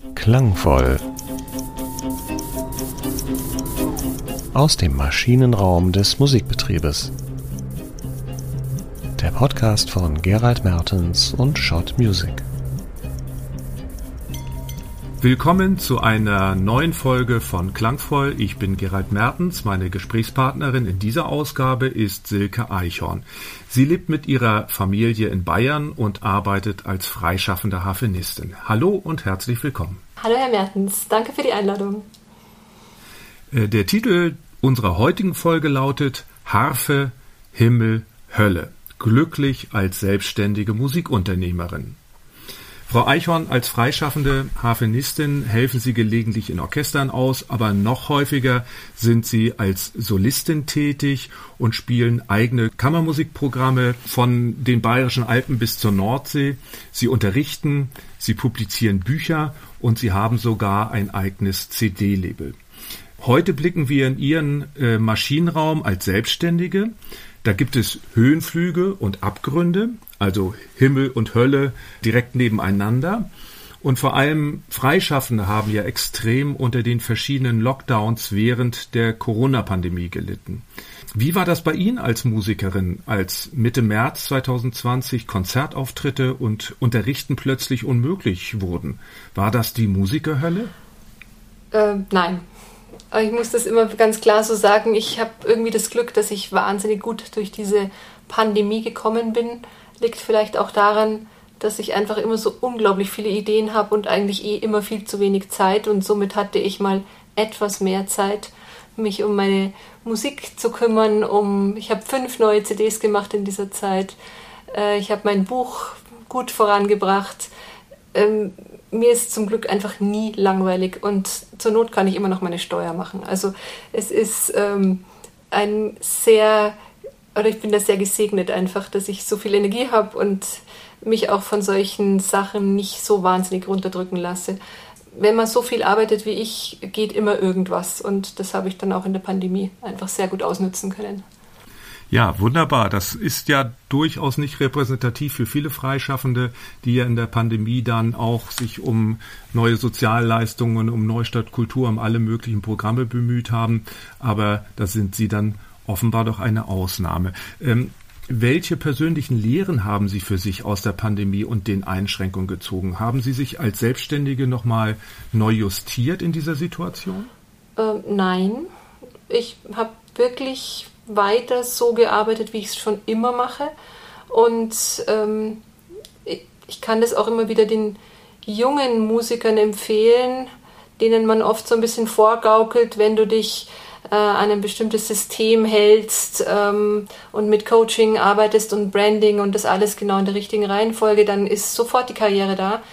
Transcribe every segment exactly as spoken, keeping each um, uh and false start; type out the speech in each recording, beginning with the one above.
Klangvoll. Aus dem Maschinenraum des Musikbetriebes. Der Podcast von Gerald Mertens und Schott Music. Willkommen zu einer neuen Folge von Klangvoll. Ich bin Gerald Mertens. Meine Gesprächspartnerin in dieser Ausgabe ist Silke Eichhorn. Sie lebt mit ihrer Familie in Bayern und arbeitet als freischaffende Harfenistin. Hallo und herzlich willkommen. Hallo Herr Mertens, danke für die Einladung. Der Titel unserer heutigen Folge lautet Harfe, Himmel, Hölle. Glücklich als selbstständige Musikunternehmerin. Frau Eichhorn, als freischaffende Harfenistin helfen Sie gelegentlich in Orchestern aus, aber noch häufiger sind Sie als Solistin tätig und spielen eigene Kammermusikprogramme von den Bayerischen Alpen bis zur Nordsee. Sie unterrichten, Sie publizieren Bücher und Sie haben sogar ein eigenes C D-Label. Heute blicken wir in Ihren äh, Maschinenraum als Selbstständige. Da gibt es Höhenflüge und Abgründe, also Himmel und Hölle direkt nebeneinander. Und vor allem Freischaffende haben ja extrem unter den verschiedenen Lockdowns während der Corona-Pandemie gelitten. Wie war das bei Ihnen als Musikerin, als Mitte März zwanzig zwanzig Konzertauftritte und Unterrichten plötzlich unmöglich wurden? War das die Musikerhölle? Äh, nein. Aber ich muss das immer ganz klar so sagen, ich habe irgendwie das Glück, dass ich wahnsinnig gut durch diese Pandemie gekommen bin. Liegt vielleicht auch daran, dass ich einfach immer so unglaublich viele Ideen habe und eigentlich eh immer viel zu wenig Zeit. Und somit hatte ich mal etwas mehr Zeit, mich um meine Musik zu kümmern. Um, ich habe fünf neue C Ds gemacht in dieser Zeit. Äh, ich habe mein Buch gut vorangebracht. Ähm, mir ist zum Glück einfach nie langweilig und zur Not kann ich immer noch meine Steuer machen. Also es ist ähm, ein sehr, oder ich bin da sehr gesegnet einfach, dass ich so viel Energie habe und mich auch von solchen Sachen nicht so wahnsinnig runterdrücken lasse. Wenn man so viel arbeitet wie ich, geht immer irgendwas und das habe ich dann auch in der Pandemie einfach sehr gut ausnutzen können. Ja, wunderbar. Das ist ja durchaus nicht repräsentativ für viele Freischaffende, die ja in der Pandemie dann auch sich um neue Sozialleistungen, um Neustadt Kultur, um alle möglichen Programme bemüht haben. Aber da sind Sie dann offenbar doch eine Ausnahme. Ähm, welche persönlichen Lehren haben Sie für sich aus der Pandemie und den Einschränkungen gezogen? Haben Sie sich als Selbstständige nochmal neu justiert in dieser Situation? Ähm, nein, ich habe wirklich weiter so gearbeitet, wie ich es schon immer mache. Und ähm, ich kann das auch immer wieder den jungen Musikern empfehlen, denen man oft so ein bisschen vorgaukelt, wenn du dich äh, an ein bestimmtes System hältst ähm, und mit Coaching arbeitest und Branding und das alles genau in der richtigen Reihenfolge, dann ist sofort die Karriere da.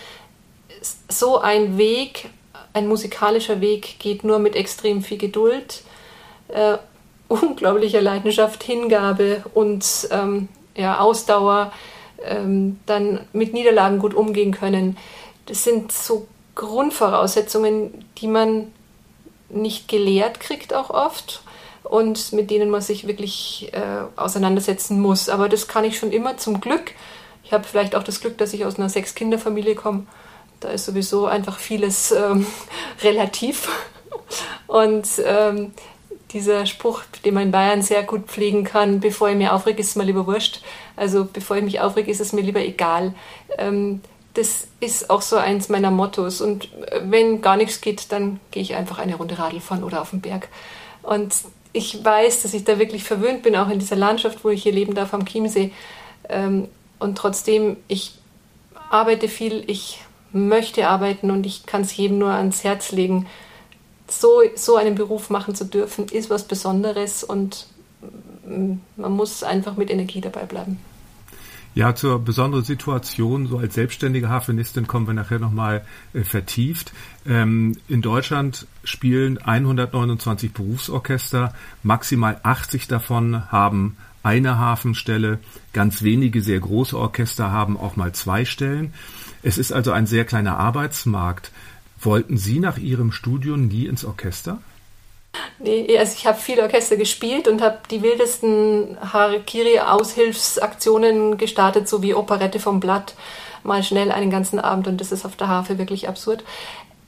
So ein Weg, ein musikalischer Weg, geht nur mit extrem viel Geduld, äh, unglaublicher Leidenschaft, Hingabe und ähm, ja, Ausdauer, ähm, dann mit Niederlagen gut umgehen können. Das sind so Grundvoraussetzungen, die man nicht gelehrt kriegt auch oft und mit denen man sich wirklich äh, auseinandersetzen muss. Aber das kann ich schon immer zum Glück. Ich habe vielleicht auch das Glück, dass ich aus einer Sechs-Kinder-Familie komme. Da ist sowieso einfach vieles ähm, relativ. Und ähm, dieser Spruch, den man in Bayern sehr gut pflegen kann, bevor ich mich aufrege, ist es mir lieber wurscht. Also bevor ich mich aufrege, ist es mir lieber egal. Ähm, das ist auch so eins meiner Mottos. Und wenn gar nichts geht, dann gehe ich einfach eine Runde Radl fahren oder auf den Berg. Und ich weiß, dass ich da wirklich verwöhnt bin, auch in dieser Landschaft, wo ich hier leben darf, am Chiemsee. Ähm, und trotzdem, ich arbeite viel, ich möchte arbeiten und ich kann es jedem nur ans Herz legen. So, so einen Beruf machen zu dürfen, ist was Besonderes und man muss einfach mit Energie dabei bleiben. Ja, zur besonderen Situation, so als selbstständige Harfenistin kommen wir nachher nochmal äh, vertieft. Ähm, in Deutschland spielen hundertneunundzwanzig Berufsorchester, maximal achtzig davon haben eine Hafenstelle, ganz wenige sehr große Orchester haben auch mal zwei Stellen. Es ist also ein sehr kleiner Arbeitsmarkt. Wollten Sie nach Ihrem Studium nie ins Orchester? Nee, also ich habe viel Orchester gespielt und habe die wildesten Harakiri-Aushilfsaktionen gestartet, so wie Operette vom Blatt, mal schnell einen ganzen Abend, und das ist auf der Harfe wirklich absurd.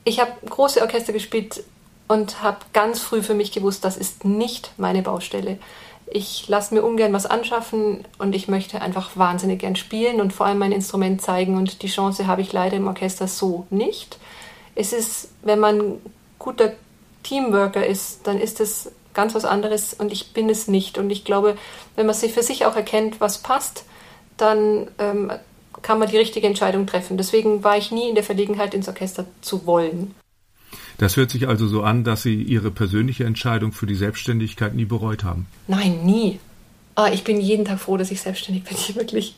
ich habe große Orchester gespielt und habe ganz früh für mich gewusst, das ist nicht meine Baustelle. Ich lasse mir ungern was anschaffen und ich möchte einfach wahnsinnig gern spielen und vor allem mein Instrument zeigen. Und die Chance habe ich leider im Orchester so nicht. Es ist, wenn man guter Teamworker ist, dann ist es ganz was anderes und ich bin es nicht. Und ich glaube, wenn man sich für sich auch erkennt, was passt, dann ähm, kann man die richtige Entscheidung treffen. Deswegen war ich nie in der Verlegenheit, ins Orchester zu wollen. Das hört sich also so an, dass Sie Ihre persönliche Entscheidung für die Selbstständigkeit nie bereut haben. Nein, nie. Ah, ich bin jeden Tag froh, dass ich selbstständig bin. Ich wirklich.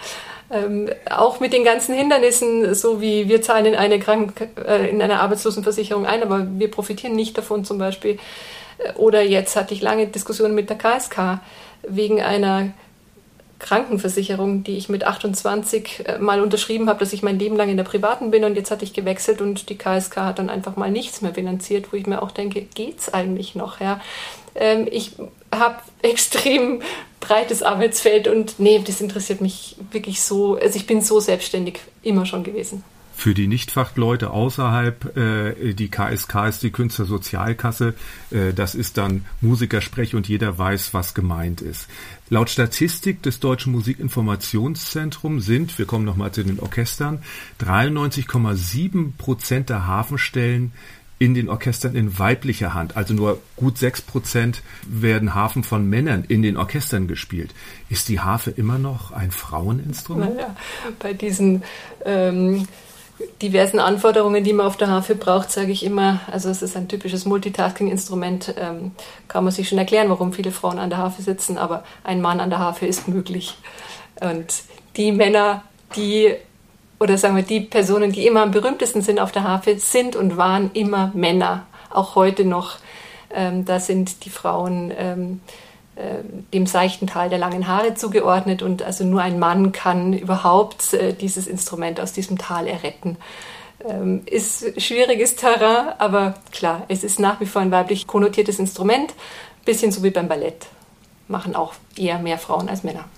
Ähm, auch mit den ganzen Hindernissen, so wie wir zahlen in eine Kranken- äh, in eine Arbeitslosenversicherung ein, aber wir profitieren nicht davon zum Beispiel. Oder jetzt hatte ich lange Diskussionen mit der K S K wegen einer Krankenversicherung, die ich mit achtundzwanzig mal unterschrieben habe, dass ich mein Leben lang in der privaten bin und jetzt hatte ich gewechselt und die K S K hat dann einfach mal nichts mehr finanziert, wo ich mir auch denke, geht's eigentlich noch? Ja? Ähm, ich habe extrem breites Arbeitsfeld und nee, das interessiert mich wirklich so, also ich bin so selbstständig immer schon gewesen. Für die Nichtfachleute außerhalb, äh, die K S K ist die Künstlersozialkasse, äh, das ist dann Musikersprech und jeder weiß, was gemeint ist. Laut Statistik des Deutschen Musikinformationszentrums sind, wir kommen nochmal zu den Orchestern, dreiundneunzig Komma sieben Prozent der Harfenstellen in den Orchestern in weiblicher Hand. Also nur gut sechs Prozent werden Harfen von Männern in den Orchestern gespielt. Ist die Harfe immer noch ein Fraueninstrument? Naja, bei diesen ähm, diversen Anforderungen, die man auf der Harfe braucht, sage ich immer, also es ist ein typisches Multitasking-Instrument, ähm, kann man sich schon erklären, warum viele Frauen an der Harfe sitzen, aber ein Mann an der Harfe ist möglich. Und die Männer, die oder sagen wir, die Personen, die immer am berühmtesten sind auf der Harfe, sind und waren immer Männer, auch heute noch. Ähm, da sind die Frauen ähm, äh, dem seichten Tal der langen Haare zugeordnet und also nur ein Mann kann überhaupt äh, dieses Instrument aus diesem Tal erretten. Ähm, ist schwieriges Terrain, aber klar, es ist nach wie vor ein weiblich konnotiertes Instrument, bisschen so wie beim Ballett. Machen auch eher mehr Frauen als Männer.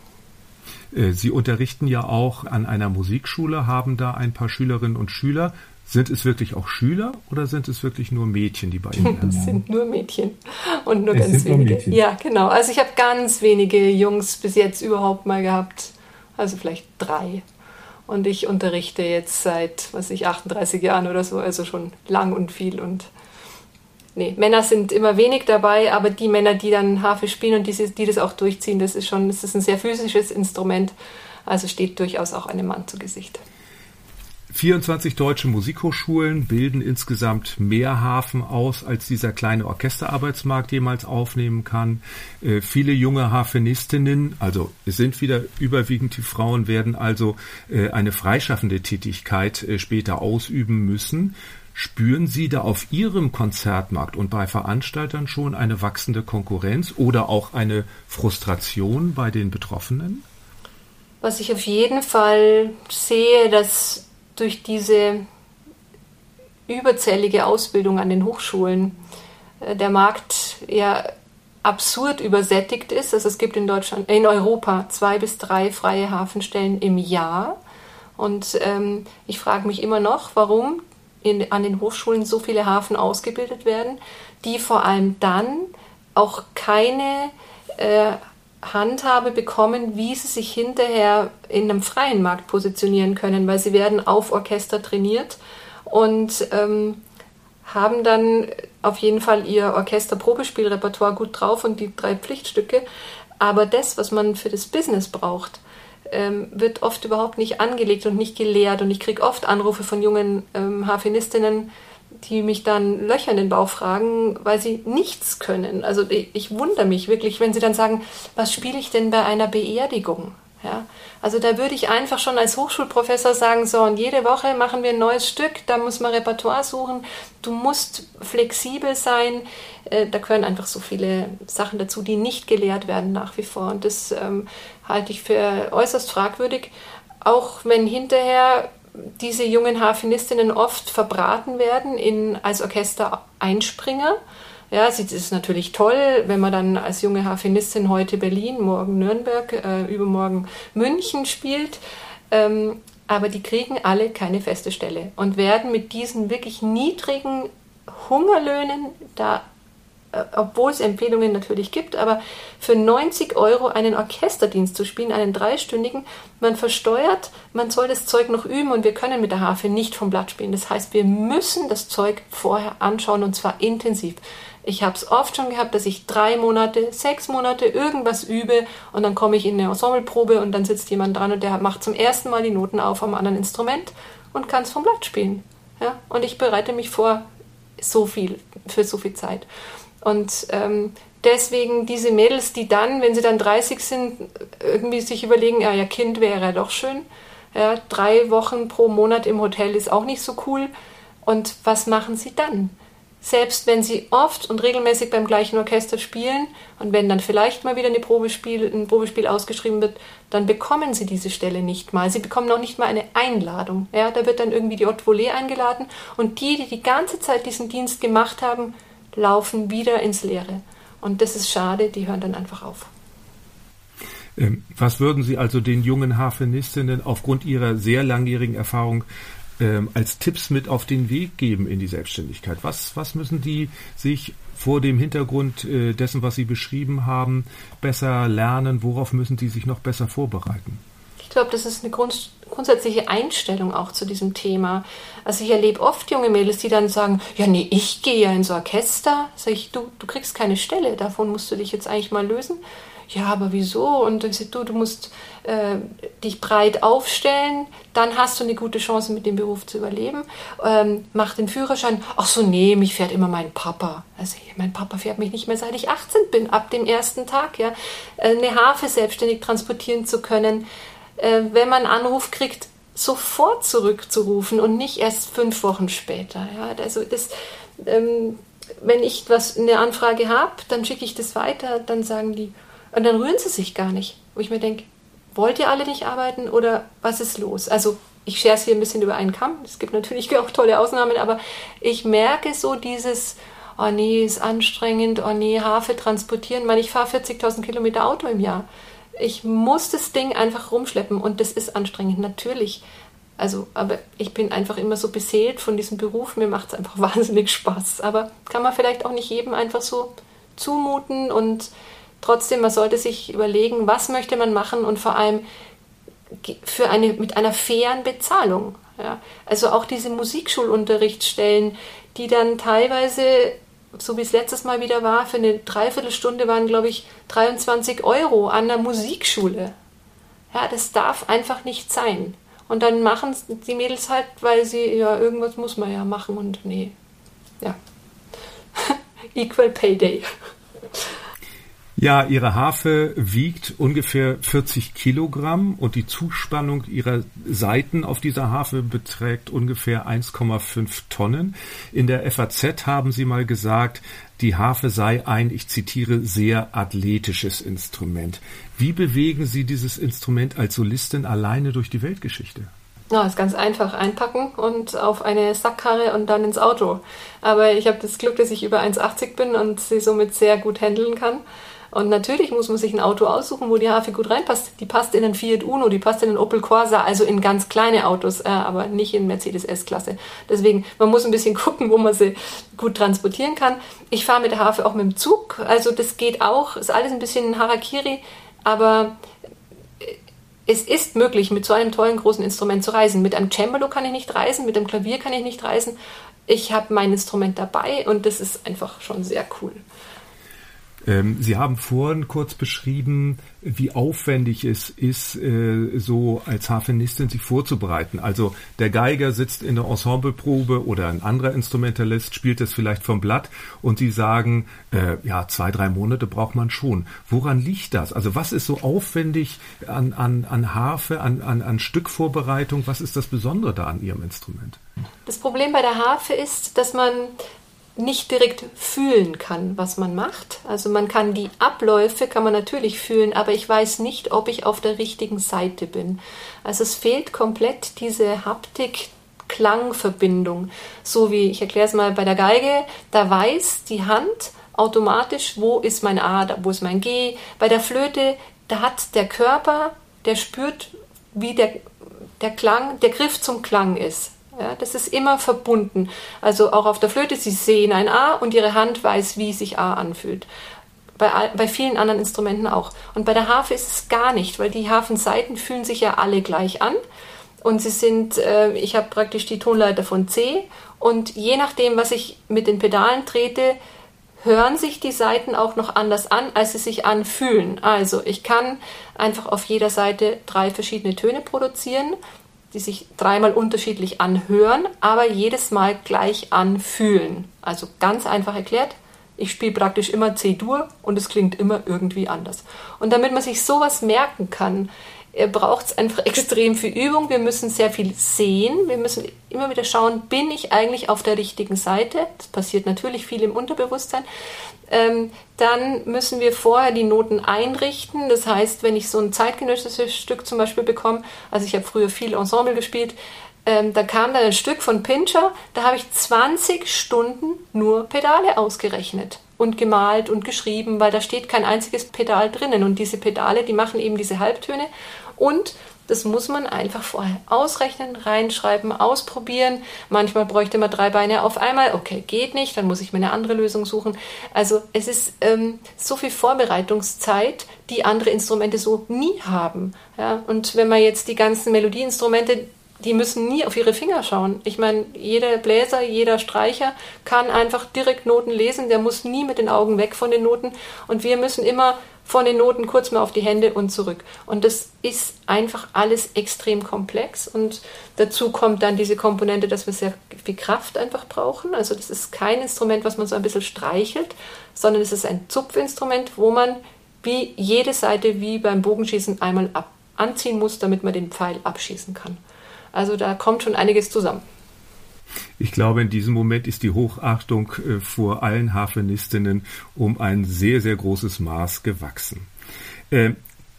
Sie unterrichten ja auch an einer Musikschule, haben da ein paar Schülerinnen und Schüler. Sind es wirklich auch Schüler oder sind es wirklich nur Mädchen, die bei Ihnen lernen? Es sind nur Mädchen und nur es ganz sind wenige. Nur Mädchen. Ja, genau. Also ich habe ganz wenige Jungs bis jetzt überhaupt mal gehabt. Also vielleicht drei. Und ich unterrichte jetzt seit, was weiß ich, achtunddreißig Jahren oder so, also schon lang und viel. Und nee, Männer sind immer wenig dabei, aber die Männer, die dann Harfe spielen und die, die das auch durchziehen, das ist schon, das ist ein sehr physisches Instrument. Also steht durchaus auch einem Mann zu Gesicht. vierundzwanzig deutsche Musikhochschulen bilden insgesamt mehr Harfen aus, als dieser kleine Orchesterarbeitsmarkt jemals aufnehmen kann. Äh, viele junge Harfenistinnen, also es sind wieder überwiegend die Frauen, werden also äh, eine freischaffende Tätigkeit äh, später ausüben müssen. Spüren Sie da auf Ihrem Konzertmarkt und bei Veranstaltern schon eine wachsende Konkurrenz oder auch eine Frustration bei den Betroffenen? Was ich auf jeden Fall sehe, dass durch diese überzählige Ausbildung an den Hochschulen äh, der Markt ja absurd übersättigt ist. Also es gibt in Deutschland, in Europa zwei bis drei freie Hafenstellen im Jahr. Und ähm, ich frage mich immer noch, warum in, an den Hochschulen so viele Harfen ausgebildet werden, die vor allem dann auch keine äh, Handhabe bekommen, wie sie sich hinterher in einem freien Markt positionieren können, weil sie werden auf Orchester trainiert und ähm, haben dann auf jeden Fall ihr Orchester-Probespielrepertoire gut drauf und die drei Pflichtstücke. Aber das, was man für das Business braucht, ähm, wird oft überhaupt nicht angelegt und nicht gelehrt. Und ich kriege oft Anrufe von jungen ähm, Harfenistinnen, die mich dann Löcher in den Bauch fragen, weil sie nichts können. Also ich, ich wundere mich wirklich, wenn sie dann sagen, was spiele ich denn bei einer Beerdigung? Ja? Also da würde ich einfach schon als Hochschulprofessor sagen, so, und jede Woche machen wir ein neues Stück, da muss man Repertoire suchen, du musst flexibel sein, äh, da gehören einfach so viele Sachen dazu, die nicht gelehrt werden nach wie vor. Und das ähm, halte ich für äußerst fragwürdig, auch wenn hinterher diese jungen Harfenistinnen oft verbraten werden in, als Orchester-Einspringer. Ja, es ist natürlich toll, wenn man dann als junge Harfenistin heute Berlin, morgen Nürnberg, äh, übermorgen München spielt. Ähm, aber die kriegen alle keine feste Stelle und werden mit diesen wirklich niedrigen Hungerlöhnen, da, äh, obwohl es Empfehlungen natürlich gibt, aber für neunzig Euro einen Orchesterdienst zu spielen, einen dreistündigen, man versteuert, man soll das Zeug noch üben und wir können mit der Harfe nicht vom Blatt spielen. Das heißt, wir müssen das Zeug vorher anschauen und zwar intensiv. Ich habe es oft schon gehabt, dass ich drei Monate, sechs Monate irgendwas übe und dann komme ich in eine Ensembleprobe und dann sitzt jemand dran und der macht zum ersten Mal die Noten auf am anderen Instrument und kann es vom Blatt spielen. Ja? Und ich bereite mich vor so viel, für so viel Zeit. Und ähm, deswegen diese Mädels, die dann, wenn sie dann dreißig sind, irgendwie sich überlegen, ja, ja, Kind wäre ja doch schön. Ja, drei Wochen pro Monat im Hotel ist auch nicht so cool. Und was machen sie dann? Selbst wenn sie oft und regelmäßig beim gleichen Orchester spielen und wenn dann vielleicht mal wieder eine Probespiel, ein Probespiel ausgeschrieben wird, dann bekommen sie diese Stelle nicht mal. Sie bekommen noch nicht mal eine Einladung. Ja, da wird dann irgendwie die Haute Volée eingeladen und die, die die ganze Zeit diesen Dienst gemacht haben, laufen wieder ins Leere. Und das ist schade, die hören dann einfach auf. Was würden Sie also den jungen Harfenistinnen aufgrund Ihrer sehr langjährigen Erfahrung ähm, als Tipps mit auf den Weg geben in die Selbstständigkeit? Was, was müssen die sich vor dem Hintergrund äh, dessen, was Sie beschrieben haben, besser lernen? Worauf müssen die sich noch besser vorbereiten? Ich glaube, das ist eine Grund, grundsätzliche Einstellung auch zu diesem Thema. Also ich erlebe oft junge Mädels, die dann sagen, ja nee, ich gehe ja ins Orchester. Sag ich, du, du kriegst keine Stelle, davon musst du dich jetzt eigentlich mal lösen. Ja, aber wieso? Und dann sagt du, du musst äh, dich breit aufstellen, dann hast du eine gute Chance, mit dem Beruf zu überleben. Ähm, mach den Führerschein. Ach so, nee, mich fährt immer mein Papa. Also mein Papa fährt mich nicht mehr, seit ich achtzehn bin, ab dem ersten Tag. Ja, eine Harfe selbstständig transportieren zu können, äh, wenn man einen Anruf kriegt, sofort zurückzurufen und nicht erst fünf Wochen später. Ja, also das... Ähm, wenn ich was eine Anfrage habe, dann schicke ich das weiter, dann sagen die, und dann rühren sie sich gar nicht. Wo ich mir denke, wollt ihr alle nicht arbeiten oder was ist los? Also ich schere es hier ein bisschen über einen Kamm. Es gibt natürlich auch tolle Ausnahmen, aber ich merke so dieses, oh nee, ist anstrengend, oh nee, Harfe transportieren. Ich meine, ich fahre vierzigtausend Kilometer Auto im Jahr. Ich muss das Ding einfach rumschleppen und das ist anstrengend, natürlich. Also, aber ich bin einfach immer so beseelt von diesem Beruf. Mir macht es einfach wahnsinnig Spaß. Aber kann man vielleicht auch nicht jedem einfach so zumuten und trotzdem, man sollte sich überlegen, was möchte man machen und vor allem für eine, mit einer fairen Bezahlung. Ja. Also auch diese Musikschulunterrichtsstellen, die dann teilweise, so wie es letztes Mal wieder war, für eine Dreiviertelstunde waren, glaube ich, dreiundzwanzig Euro an der Musikschule. Ja, das darf einfach nicht sein. Und dann machen die Mädels halt, weil sie, ja, irgendwas muss man ja machen und nee, ja. Equal Pay Day. Ja, Ihre Harfe wiegt ungefähr vierzig Kilogramm und die Zuspannung Ihrer Saiten auf dieser Harfe beträgt ungefähr eins Komma fünf Tonnen. In der F A Z haben Sie mal gesagt, die Harfe sei ein, ich zitiere, sehr athletisches Instrument. Wie bewegen Sie dieses Instrument als Solistin alleine durch die Weltgeschichte? Ja, ist ganz einfach. Einpacken und auf eine Sackkarre und dann ins Auto. Aber ich habe das Glück, dass ich über eins Komma achtzig bin und sie somit sehr gut handeln kann. Und natürlich muss man sich ein Auto aussuchen, wo die Harfe gut reinpasst. Die passt in einen Fiat Uno, die passt in einen Opel Corsa, also in ganz kleine Autos, äh, aber nicht in Mercedes S-Klasse. Deswegen, man muss ein bisschen gucken, wo man sie gut transportieren kann. Ich fahre mit der Harfe auch mit dem Zug, also das geht auch. Ist alles ein bisschen Harakiri, aber es ist möglich, mit so einem tollen großen Instrument zu reisen. Mit einem Cembalo kann ich nicht reisen, mit einem Klavier kann ich nicht reisen. Ich habe mein Instrument dabei und das ist einfach schon sehr cool. Sie haben vorhin kurz beschrieben, wie aufwendig es ist, so als Harfenistin sich vorzubereiten. Also der Geiger sitzt in der Ensembleprobe oder ein anderer Instrumentalist spielt es vielleicht vom Blatt und Sie sagen, äh, ja, zwei, drei Monate braucht man schon. Woran liegt das? Also was ist so aufwendig an, an, an Harfe, an, an, an Stückvorbereitung? Was ist das Besondere da an Ihrem Instrument? Das Problem bei der Harfe ist, dass man nicht direkt fühlen kann, was man macht. Also man kann die Abläufe, kann man natürlich fühlen, aber ich weiß nicht, ob ich auf der richtigen Seite bin. Also es fehlt komplett diese Haptik-Klang-Verbindung. So wie, ich erkläre es mal bei der Geige, da weiß die Hand automatisch, wo ist mein A, wo ist mein G. Bei der Flöte, da hat der Körper, der spürt, wie der der Klang, der Griff zum Klang ist. Ja, das ist immer verbunden. Also auch auf der Flöte, Sie sehen ein A und Ihre Hand weiß, wie sich A anfühlt. Bei, bei vielen anderen Instrumenten auch. Und bei der Harfe ist es gar nicht, weil die Harfensaiten fühlen sich ja alle gleich an. Und sie sind, äh, ich habe praktisch die Tonleiter von C und je nachdem, was ich mit den Pedalen trete, hören sich die Saiten auch noch anders an, als sie sich anfühlen. Also ich kann einfach auf jeder Seite drei verschiedene Töne produzieren, die sich dreimal unterschiedlich anhören, aber jedes Mal gleich anfühlen. Also ganz einfach erklärt, ich spiele praktisch immer C-Dur und es klingt immer irgendwie anders. Und damit man sich sowas merken kann, braucht es einfach extrem viel Übung. Wir müssen sehr viel sehen. Wir müssen immer wieder schauen, bin ich eigentlich auf der richtigen Seite? Das passiert natürlich viel im Unterbewusstsein. Ähm, dann müssen wir vorher die Noten einrichten. Das heißt, wenn ich so ein zeitgenössisches Stück zum Beispiel bekomme, also ich habe früher viel Ensemble gespielt, ähm, da kam dann ein Stück von Pincher, da habe ich zwanzig Stunden nur Pedale ausgerechnet und gemalt und geschrieben, weil da steht kein einziges Pedal drinnen. Und diese Pedale, die machen eben diese Halbtöne. Und das muss man einfach vorher ausrechnen, reinschreiben, ausprobieren. Manchmal bräuchte man drei Beine auf einmal. Okay, geht nicht, dann muss ich mir eine andere Lösung suchen. Also es ist ähm, so viel Vorbereitungszeit, die andere Instrumente so nie haben. Ja? Und wenn man jetzt die ganzen Melodieinstrumente, die müssen nie auf ihre Finger schauen. Ich meine, jeder Bläser, jeder Streicher kann einfach direkt Noten lesen, der muss nie mit den Augen weg von den Noten und wir müssen immer von den Noten kurz mal auf die Hände und zurück. Und das ist einfach alles extrem komplex und dazu kommt dann diese Komponente, dass wir sehr viel Kraft einfach brauchen. Also das ist kein Instrument, was man so ein bisschen streichelt, sondern es ist ein Zupfinstrument, wo man wie jede Seite wie beim Bogenschießen einmal ab anziehen muss, damit man den Pfeil abschießen kann. Also da kommt schon einiges zusammen. Ich glaube, in diesem Moment ist die Hochachtung äh, vor allen Harfenistinnen um ein sehr, sehr großes Maß gewachsen. Äh,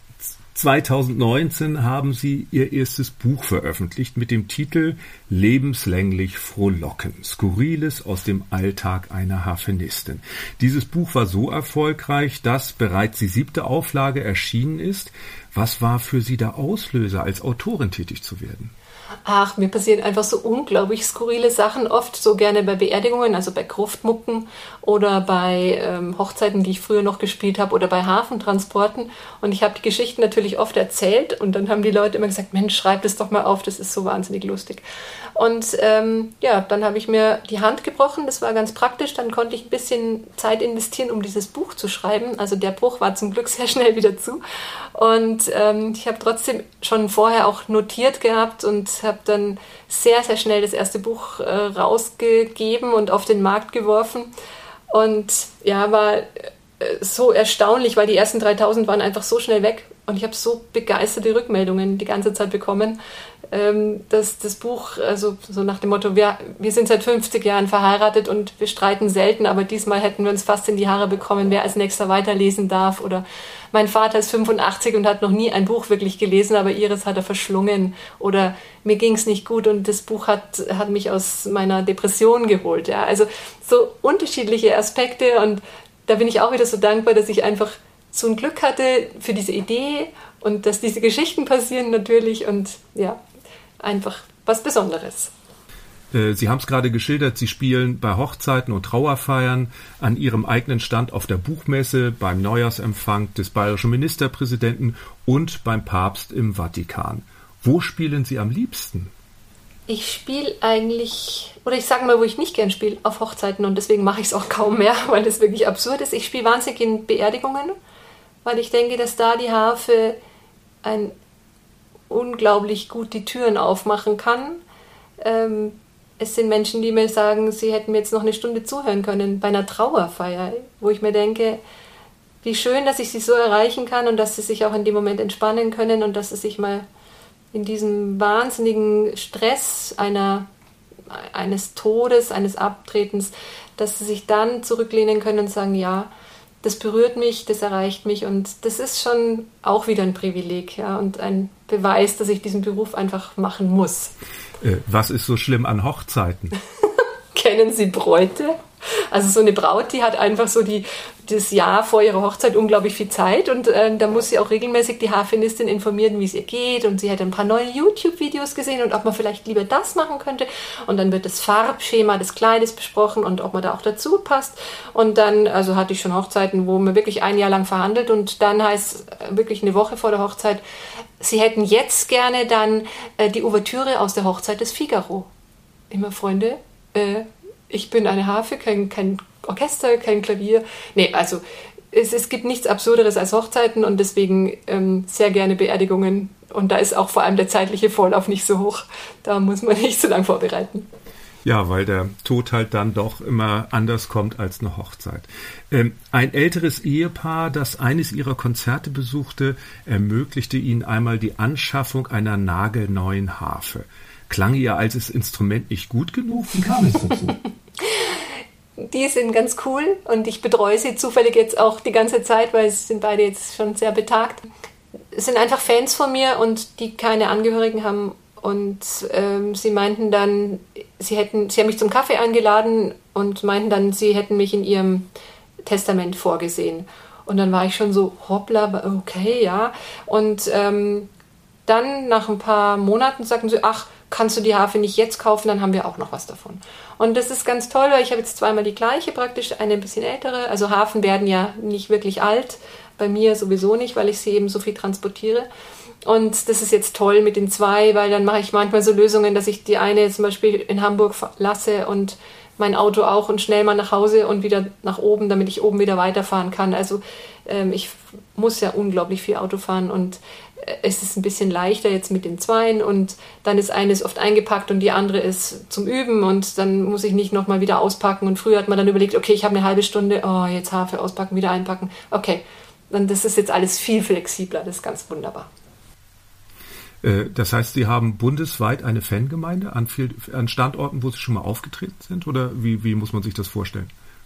zwanzig neunzehn haben Sie Ihr erstes Buch veröffentlicht mit dem Titel Lebenslänglich frohlocken. Skurriles aus dem Alltag einer Harfenistin. Dieses Buch war so erfolgreich, dass bereits die siebte Auflage erschienen ist. Was war für Sie der Auslöser, als Autorin tätig zu werden? Ach, mir passieren einfach so unglaublich skurrile Sachen, oft so gerne bei Beerdigungen, also bei Gruftmucken oder bei ähm, Hochzeiten, die ich früher noch gespielt habe oder bei Hafentransporten. Und ich habe die Geschichten natürlich oft erzählt und dann haben die Leute immer gesagt, Mensch, schreib das doch mal auf, das ist so wahnsinnig lustig. Und ähm, ja, dann habe ich mir die Hand gebrochen, das war ganz praktisch, dann konnte ich ein bisschen Zeit investieren, um dieses Buch zu schreiben. Also der Bruch war zum Glück sehr schnell wieder zu. Und ähm, ich habe trotzdem schon vorher auch notiert gehabt und habe dann sehr, sehr schnell das erste Buch äh, rausgegeben und auf den Markt geworfen. Und ja, war äh, so erstaunlich, weil die ersten dreitausend waren einfach so schnell weg. Und ich habe so begeisterte Rückmeldungen die ganze Zeit bekommen, ähm, dass das Buch, also so nach dem Motto, wir, wir sind seit fünfzig Jahren verheiratet und wir streiten selten, aber diesmal hätten wir uns fast in die Haare bekommen, wer als nächster weiterlesen darf. Oder mein Vater ist fünfundachtzig und hat noch nie ein Buch wirklich gelesen, aber ihres hat er verschlungen. Oder mir ging es nicht gut und das Buch hat, hat mich aus meiner Depression geholt. Ja. Also so unterschiedliche Aspekte und da bin ich auch wieder so dankbar, dass ich einfach so ein Glück hatte für diese Idee und dass diese Geschichten passieren natürlich und ja, einfach was Besonderes. Sie haben es gerade geschildert, Sie spielen bei Hochzeiten und Trauerfeiern an Ihrem eigenen Stand auf der Buchmesse, beim Neujahrsempfang des bayerischen Ministerpräsidenten und beim Papst im Vatikan. Wo spielen Sie am liebsten? Ich spiele eigentlich, oder ich sage mal, wo ich nicht gern spiele, auf Hochzeiten und deswegen mache ich es auch kaum mehr, weil das wirklich absurd ist. Ich spiele wahnsinnig in Beerdigungen, weil ich denke, dass da die Harfe ein unglaublich gut die Türen aufmachen kann. Ähm, es sind Menschen, die mir sagen, sie hätten mir jetzt noch eine Stunde zuhören können bei einer Trauerfeier, wo ich mir denke, wie schön, dass ich sie so erreichen kann und dass sie sich auch in dem Moment entspannen können und dass sie sich mal in diesem wahnsinnigen Stress einer, eines Todes, eines Abtretens, dass sie sich dann zurücklehnen können und sagen, ja, das berührt mich, das erreicht mich und das ist schon auch wieder ein Privileg, ja, und ein Beweis, dass ich diesen Beruf einfach machen muss. Äh, was ist so schlimm an Hochzeiten? Kennen Sie Bräute? Also so eine Braut, die hat einfach so die, das Jahr vor ihrer Hochzeit unglaublich viel Zeit und äh, da muss sie auch regelmäßig die Harfenistin informieren, wie es ihr geht und sie hat ein paar neue YouTube-Videos gesehen und ob man vielleicht lieber das machen könnte und dann wird das Farbschema des Kleides besprochen und ob man da auch dazu passt und dann, also hatte ich schon Hochzeiten, wo man wirklich ein Jahr lang verhandelt und dann heißt wirklich eine Woche vor der Hochzeit, sie hätten jetzt gerne dann äh, die Ouvertüre aus der Hochzeit des Figaro. Immer Freunde, äh, ich bin eine Harfe, kein, kein Orchester, kein Klavier. Nee, also es, es gibt nichts Absurderes als Hochzeiten und deswegen ähm, sehr gerne Beerdigungen. Und da ist auch vor allem der zeitliche Vorlauf nicht so hoch. Da muss man nicht so lange vorbereiten. Ja, weil der Tod halt dann doch immer anders kommt als eine Hochzeit. Ähm, ein älteres Ehepaar, das eines ihrer Konzerte besuchte, ermöglichte ihnen einmal die Anschaffung einer nagelneuen Harfe. Klang ihr als das Instrument nicht gut genug? Wie kam es dazu? Die sind ganz cool und ich betreue sie zufällig jetzt auch die ganze Zeit, weil sie sind beide jetzt schon sehr betagt. Es sind einfach Fans von mir und die keine Angehörigen haben und ähm, sie meinten dann, sie hätten, sie haben mich zum Kaffee eingeladen und meinten dann, sie hätten mich in ihrem Testament vorgesehen. Und dann war ich schon so, hoppla, okay, ja. Und ähm, dann nach ein paar Monaten sagten sie, ach, kannst du die Harfe nicht jetzt kaufen, dann haben wir auch noch was davon. Und das ist ganz toll, weil ich habe jetzt zweimal die gleiche praktisch, eine ein bisschen ältere. Also Harfen werden ja nicht wirklich alt, bei mir sowieso nicht, weil ich sie eben so viel transportiere. Und das ist jetzt toll mit den zwei, weil dann mache ich manchmal so Lösungen, dass ich die eine zum Beispiel in Hamburg lasse und mein Auto auch und schnell mal nach Hause und wieder nach oben, damit ich oben wieder weiterfahren kann. Also ähm, ich muss ja unglaublich viel Auto fahren und äh, es ist ein bisschen leichter jetzt mit den Zweien und dann ist eines oft eingepackt und die andere ist zum Üben und dann muss ich nicht nochmal wieder auspacken und früher hat man dann überlegt, okay, ich habe eine halbe Stunde, oh, jetzt Harfe auspacken, wieder einpacken. Okay, dann das ist jetzt alles viel flexibler, das ist ganz wunderbar. Das heißt, Sie haben bundesweit eine Fangemeinde an, viel, an Standorten, wo Sie schon mal aufgetreten sind? Oder wie, wie muss man sich das vorstellen?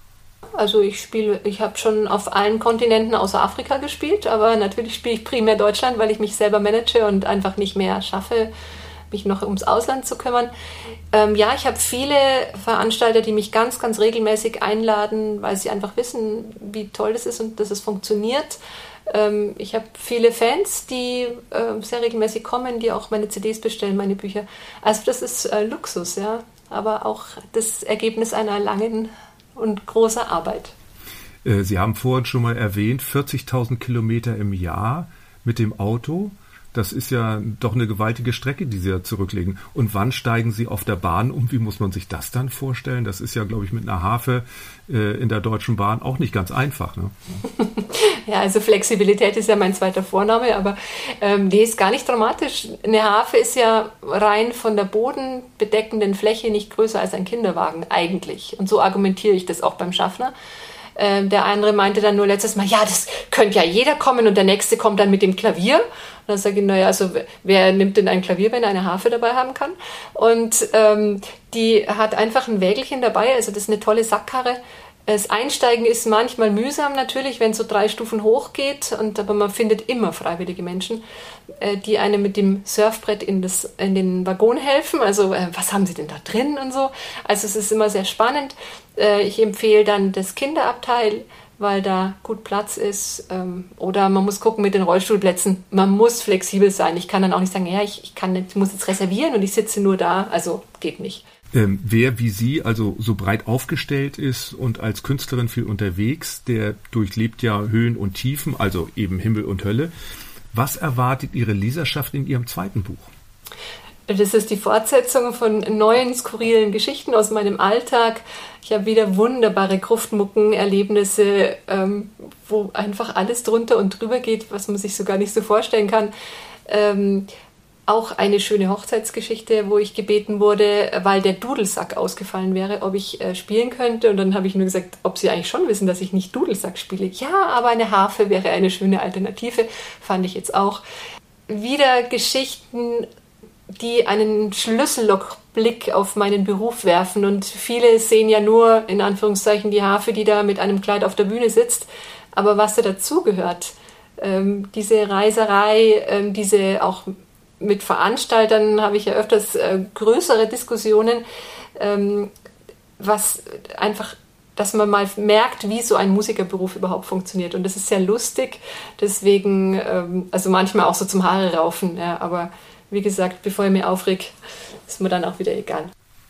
Also ich spiele, ich habe schon auf allen Kontinenten außer Afrika gespielt, aber natürlich spiele ich primär Deutschland, weil ich mich selber manage und einfach nicht mehr schaffe, mich noch ums Ausland zu kümmern. Ähm, ja, ich habe viele Veranstalter, die mich ganz, ganz regelmäßig einladen, weil sie einfach wissen, wie toll das ist und dass es funktioniert. Ähm, ich habe viele Fans, die äh, sehr regelmäßig kommen, die auch meine C Ds bestellen, meine Bücher. Also das ist äh, Luxus, ja, aber auch das Ergebnis einer langen und großer Arbeit. Sie haben vorhin schon mal erwähnt, vierzigtausend Kilometer im Jahr mit dem Auto. Das ist ja doch eine gewaltige Strecke, die Sie ja zurücklegen. Und wann steigen Sie auf der Bahn um? Wie muss man sich das dann vorstellen? Das ist ja, glaube ich, mit einer Harfe äh, in der Deutschen Bahn auch nicht ganz einfach, ne? Ja, also Flexibilität ist ja mein zweiter Vorname, aber ähm, die ist gar nicht dramatisch. Eine Harfe ist ja rein von der bodenbedeckenden Fläche nicht größer als ein Kinderwagen eigentlich. Und so argumentiere ich das auch beim Schaffner. Ähm, der andere meinte dann nur letztes Mal, ja, das könnte ja jeder kommen und der nächste kommt dann mit dem Klavier. Und dann sage ich, naja, also wer nimmt denn ein Klavier, wenn er eine Harfe dabei haben kann? Und ähm, die hat einfach ein Wägelchen dabei, also das ist eine tolle Sackkarre. Das Einsteigen ist manchmal mühsam natürlich, wenn es so drei Stufen hoch geht, und, aber man findet immer freiwillige Menschen, äh, die einem mit dem Surfbrett in, das, in den Waggon helfen. Also äh, was haben sie denn da drin und so. Also es ist immer sehr spannend. Äh, ich empfehle dann das Kinderabteil, weil da gut Platz ist. Ähm, oder man muss gucken mit den Rollstuhlplätzen. Man muss flexibel sein. Ich kann dann auch nicht sagen, ja, ich, ich, kann nicht, ich muss jetzt reservieren und ich sitze nur da. Also geht nicht. Ähm, wer wie Sie also so breit aufgestellt ist und als Künstlerin viel unterwegs, der durchlebt ja Höhen und Tiefen, also eben Himmel und Hölle. Was erwartet Ihre Leserschaft in Ihrem zweiten Buch? Das ist die Fortsetzung von neuen, skurrilen Geschichten aus meinem Alltag. Ich habe wieder wunderbare Gruftmucken-Erlebnisse, ähm, wo einfach alles drunter und drüber geht, was man sich so gar nicht so vorstellen kann. Ähm, Auch eine schöne Hochzeitsgeschichte, wo ich gebeten wurde, weil der Dudelsack ausgefallen wäre, ob ich äh, spielen könnte. Und dann habe ich nur gesagt, ob Sie eigentlich schon wissen, dass ich nicht Dudelsack spiele. Ja, aber eine Harfe wäre eine schöne Alternative, fand ich jetzt auch. Wieder Geschichten, die einen Schlüssellochblick auf meinen Beruf werfen. Und viele sehen ja nur, in Anführungszeichen, die Harfe, die da mit einem Kleid auf der Bühne sitzt. Aber was da dazugehört, ähm, diese Reiserei, ähm, diese auch mit Veranstaltern habe ich ja öfters äh, größere Diskussionen, ähm, was einfach dass man mal merkt, wie so ein Musikerberuf überhaupt funktioniert. Und das ist sehr lustig, deswegen, ähm, also manchmal auch so zum Haare raufen, ja, aber wie gesagt, bevor ich mich aufreg, ist mir dann auch wieder egal.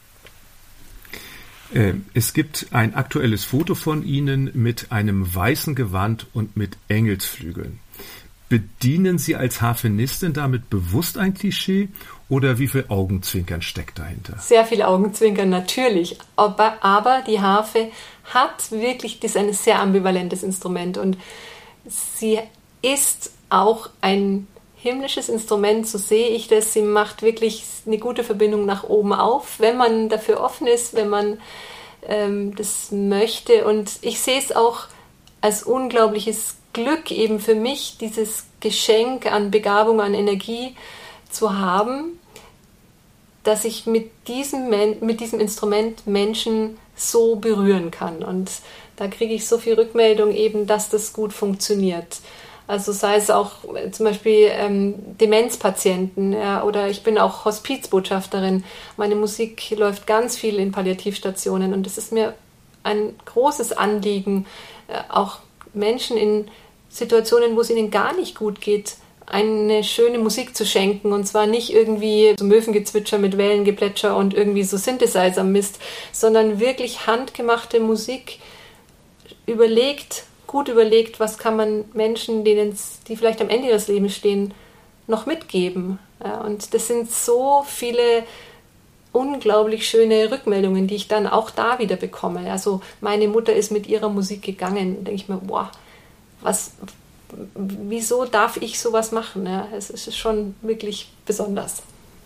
Es gibt ein aktuelles Foto von Ihnen mit einem weißen Gewand und mit Engelsflügeln. Bedienen Sie als Harfenistin damit bewusst ein Klischee oder wie viel Augenzwinkern steckt dahinter? Sehr viel Augenzwinkern, natürlich. Aber, aber die Harfe hat wirklich, das ist ein sehr ambivalentes Instrument und sie ist auch ein himmlisches Instrument, so sehe ich das. Sie macht wirklich eine gute Verbindung nach oben auf, wenn man dafür offen ist, wenn man ähm, das möchte. Und ich sehe es auch als unglaubliches Glück eben für mich, dieses Geschenk an Begabung, an Energie zu haben, dass ich mit diesem, mit diesem Instrument Menschen so berühren kann. Und da kriege ich so viel Rückmeldung eben, dass das gut funktioniert. Also sei es auch zum Beispiel ähm, Demenzpatienten, ja, oder ich bin auch Hospizbotschafterin. Meine Musik läuft ganz viel in Palliativstationen und es ist mir ein großes Anliegen, äh, auch Menschen in Situationen, wo es ihnen gar nicht gut geht, eine schöne Musik zu schenken, und zwar nicht irgendwie so Möwengezwitscher mit Wellengeplätscher und irgendwie so Synthesizer-Mist, sondern wirklich handgemachte Musik, überlegt, gut überlegt, was kann man Menschen, denen die vielleicht am Ende ihres Lebens stehen, noch mitgeben. Ja, und das sind so viele unglaublich schöne Rückmeldungen, die ich dann auch da wieder bekomme. Also meine Mutter ist mit ihrer Musik gegangen, da denke ich mir, boah, was... wieso darf ich sowas machen? Ja, es ist schon wirklich besonders.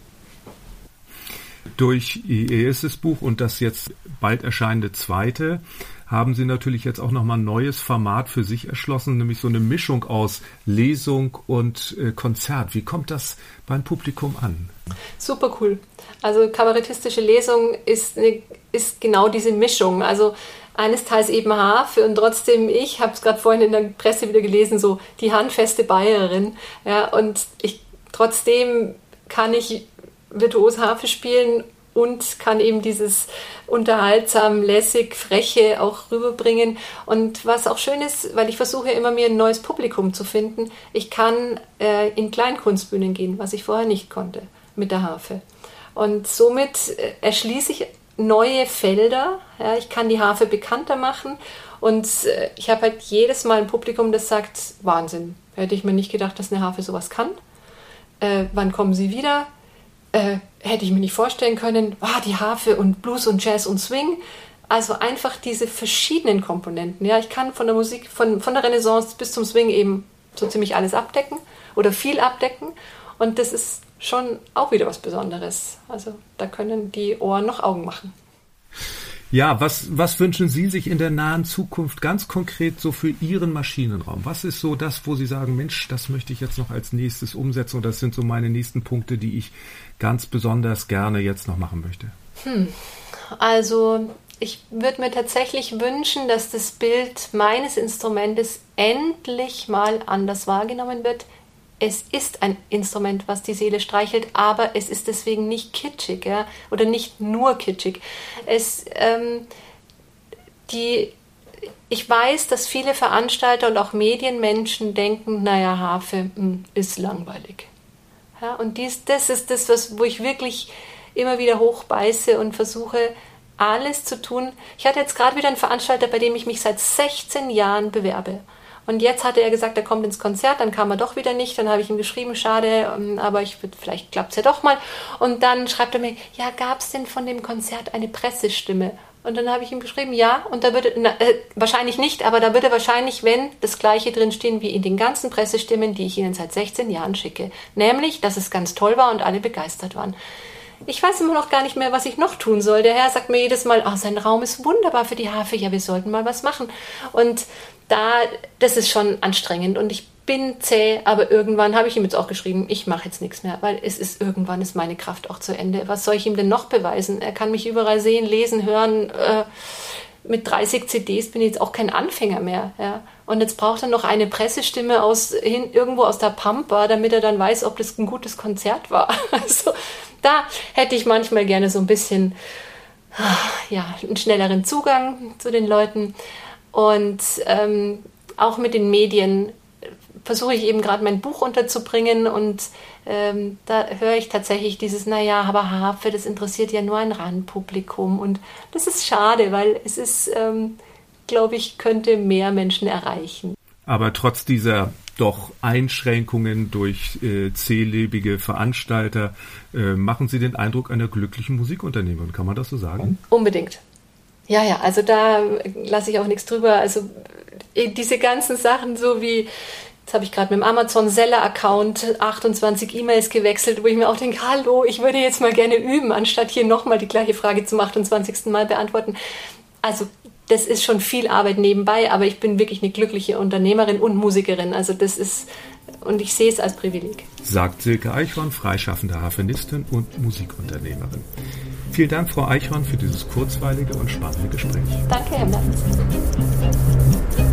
Durch Ihr erstes Buch und das jetzt bald erscheinende zweite haben Sie natürlich jetzt auch nochmal ein neues Format für sich erschlossen, nämlich so eine Mischung aus Lesung und äh, Konzert. Wie kommt das beim Publikum an? Super cool. Also kabarettistische Lesung ist, eine, ist genau diese Mischung. Also eines Teils eben Harfe und trotzdem, ich habe es gerade vorhin in der Presse wieder gelesen, so die handfeste Bayerin. Ja, und ich, trotzdem kann ich virtuos Harfe spielen und kann eben dieses unterhaltsam, lässig, freche auch rüberbringen. Und was auch schön ist, weil ich versuche immer mir ein neues Publikum zu finden, ich kann äh, in Kleinkunstbühnen gehen, was ich vorher nicht konnte mit der Harfe. Und somit äh, erschließe ich neue Felder. Ja, ich kann die Harfe bekannter machen und äh, ich habe halt jedes Mal ein Publikum, das sagt, Wahnsinn, hätte ich mir nicht gedacht, dass eine Harfe sowas kann. Äh, wann kommen Sie wieder? Äh, hätte ich mir nicht vorstellen können. Ah, die Harfe und Blues und Jazz und Swing. Also einfach diese verschiedenen Komponenten. Ja, ich kann von der Musik, von, von der Renaissance bis zum Swing eben so ziemlich alles abdecken oder viel abdecken. Und das ist schon auch wieder was Besonderes. Also da können die Ohren noch Augen machen. Ja, was, was wünschen Sie sich in der nahen Zukunft ganz konkret so für Ihren Maschinenraum? Was ist so das, wo Sie sagen, Mensch, das möchte ich jetzt noch als nächstes umsetzen und das sind so meine nächsten Punkte, die ich ganz besonders gerne jetzt noch machen möchte? Hm. Also ich würde mir tatsächlich wünschen, dass das Bild meines Instrumentes endlich mal anders wahrgenommen wird. Es ist ein Instrument, was die Seele streichelt, aber es ist deswegen nicht kitschig, ja? Oder nicht nur kitschig. Es, ähm, die, ich weiß, dass viele Veranstalter und auch Medienmenschen denken, naja, Harfe mh, ist langweilig. Ja? Und dies, das ist das, was, wo ich wirklich immer wieder hochbeiße und versuche, alles zu tun. Ich hatte jetzt gerade wieder einen Veranstalter, bei dem ich mich seit sechzehn Jahren bewerbe. Und jetzt hatte er gesagt, er kommt ins Konzert, dann kam er doch wieder nicht. Dann habe ich ihm geschrieben, schade, aber ich, vielleicht klappt es ja doch mal. Und dann schreibt er mir, ja, gab es denn von dem Konzert eine Pressestimme? Und dann habe ich ihm geschrieben, ja, und da würde, na, äh, wahrscheinlich nicht, aber da würde wahrscheinlich, wenn, das Gleiche drinstehen wie in den ganzen Pressestimmen, die ich Ihnen seit sechzehn Jahren schicke. Nämlich, dass es ganz toll war und alle begeistert waren. Ich weiß immer noch gar nicht mehr, was ich noch tun soll. Der Herr sagt mir jedes Mal, oh, sein Raum ist wunderbar für die Harfe, ja, wir sollten mal was machen. Und da, das ist schon anstrengend und ich bin zäh, aber irgendwann habe ich ihm jetzt auch geschrieben, ich mache jetzt nichts mehr, weil es ist, irgendwann ist meine Kraft auch zu Ende. Was soll ich ihm denn noch beweisen? Er kann mich überall sehen, lesen, hören. Äh, mit dreißig C Ds bin ich jetzt auch kein Anfänger mehr. Ja. Und jetzt braucht er noch eine Pressestimme aus, hin, irgendwo aus der Pampa, damit er dann weiß, ob das ein gutes Konzert war. Also da hätte ich manchmal gerne so ein bisschen ja, einen schnelleren Zugang zu den Leuten. Und ähm, auch mit den Medien versuche ich eben gerade mein Buch unterzubringen und ähm, da höre ich tatsächlich dieses, naja, aber Harfe, das interessiert ja nur ein Randpublikum und das ist schade, weil es ist, ähm, glaube ich, könnte mehr Menschen erreichen. Aber trotz dieser doch Einschränkungen durch äh, zählebige Veranstalter äh, machen Sie den Eindruck einer glücklichen Musikunternehmerin, kann man das so sagen? Unbedingt. Ja, ja, also da lasse ich auch nichts drüber. Also diese ganzen Sachen, so wie, jetzt habe ich gerade mit dem Amazon-Seller-Account achtundzwanzig E-Mails gewechselt, wo ich mir auch denke, hallo, ich würde jetzt mal gerne üben, anstatt hier nochmal die gleiche Frage zum achtundzwanzigsten Mal beantworten. Also das ist schon viel Arbeit nebenbei, aber ich bin wirklich eine glückliche Unternehmerin und Musikerin. Also das ist, und ich sehe es als Privileg. Sagt Silke Eichhorn, freischaffende Harfenistin und Musikunternehmerin. Vielen Dank, Frau Eichhorn, für dieses kurzweilige und spannende Gespräch. Danke, Herr Mertens.